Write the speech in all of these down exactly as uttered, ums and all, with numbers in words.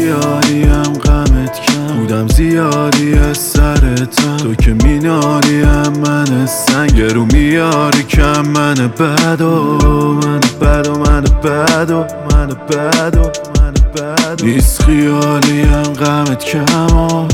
خیالیم غمت کم بودم زیادی از سرتم، تو که مینالیم من سنگ رو میاری کم. من بد و من بد و من بد و من بد و من بد نیست خیالیم غمت کم.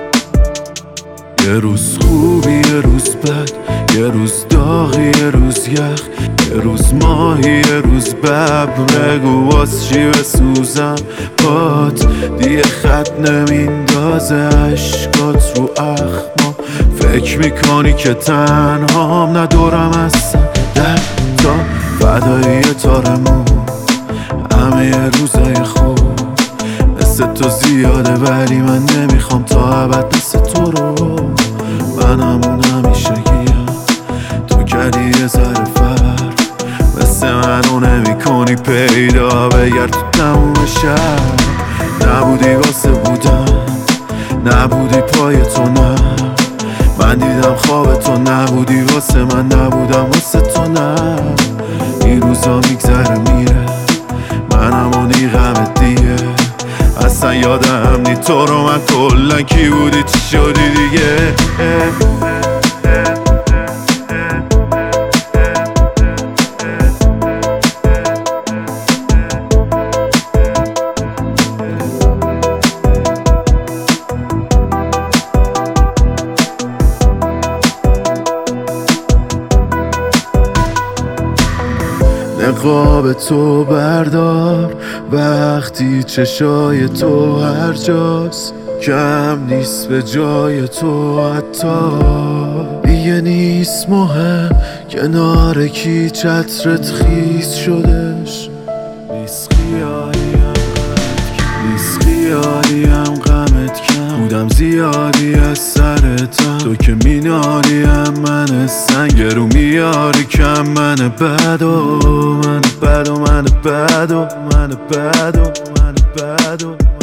یه روز خوبی یه روز بد، یه روز داغی یه روز یخ، یه روز ماهی یه روز ببر. بگو واس چی بسوزم بات، دیگه خط نمیندازه عشقات رو اخما. فکر میکنی که تنهام ندارم اصلا در تا فدایی تارمون همه روزای خوب مثل تو زیاده، ولی من نمیخوام تا ابد مثل تو رو. من همون همیشگیم تو کردی یه ذره فرق، مثل منو نمی کنی پیدا. بگرد تو تموم شهر نبودی واسه بودن، نبودی پای تو نه. من دیدم خواب تو نبودی واسه من، نبودم واسه تو نه. این روزا میگذره میره، من همونی غمت دیگه. اصلا یادم نی تو رو من کلن کی بودی چی شدی دیگه. نقاب تو بردار وقتی چشای تو هر جاست، کم نیست به جای تو حتی. دیگه نیست مهم کنار کی چترت خیس شدش. نیست خیالیم نیست خیالیم غمت کم بودم زیادی از سرتم، تو که مینالیم من سنگ رو میاری کم. من بد و من بد و من بد و من بد و من بد و